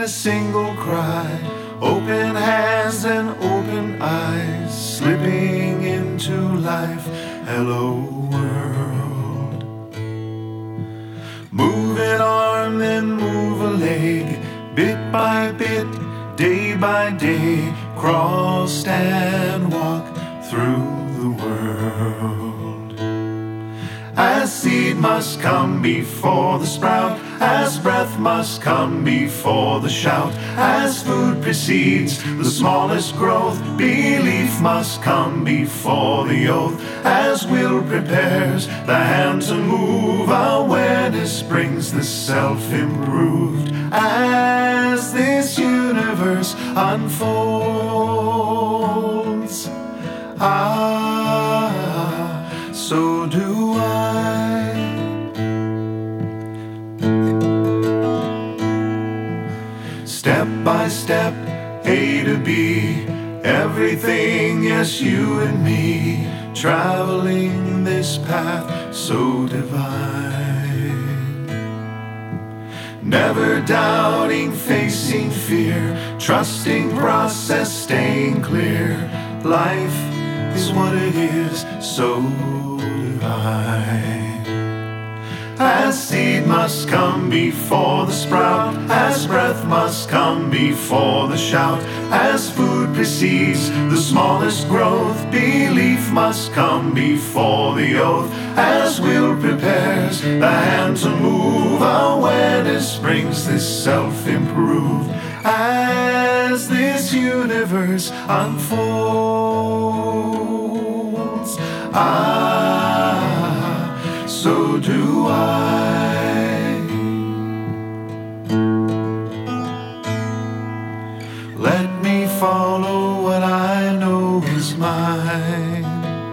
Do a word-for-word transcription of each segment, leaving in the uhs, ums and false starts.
a single cry, open hands and open eyes, slipping into life. Hello world. Move an arm, then move a leg, bit by bit, day by day, crawl, stand, walk through the world. As seed must come before the sprout, as breath must come before the shout, as food precedes the smallest growth, belief must come before the oath. As will prepares the hand to move, awareness brings the self-improved. As this universe unfolds, ah, so do I. Step by step, A to B, everything, yes, you and me, traveling this path so divine. Never doubting, facing fear, trusting process, staying clear. Life is what it is, so divine. As seed must come before the sprout, as breath must come before the shout, as food precedes the smallest growth, belief must come before the oath. As will prepares the hand to move, awareness brings this self-improved. As this universe unfolds, ah, so do I. Let me follow what I know is mine.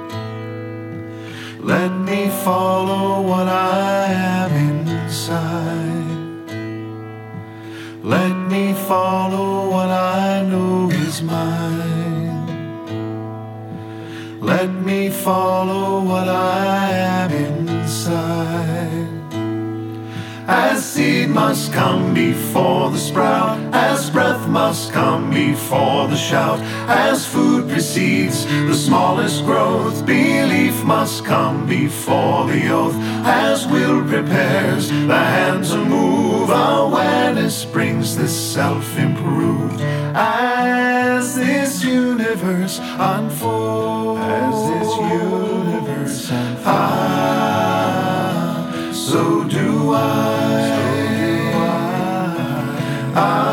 Let me follow what I am inside. Let me follow what I know is mine. Let me follow what I am inside. As seed must come before the sprout, as breath must come before the shout, as food precedes the smallest growth, belief must come before the oath. As will prepares the hand to move, awareness brings this self-improved. As this universe unfolds, as this universe unfolds, ah, so do I. So do I. Ah,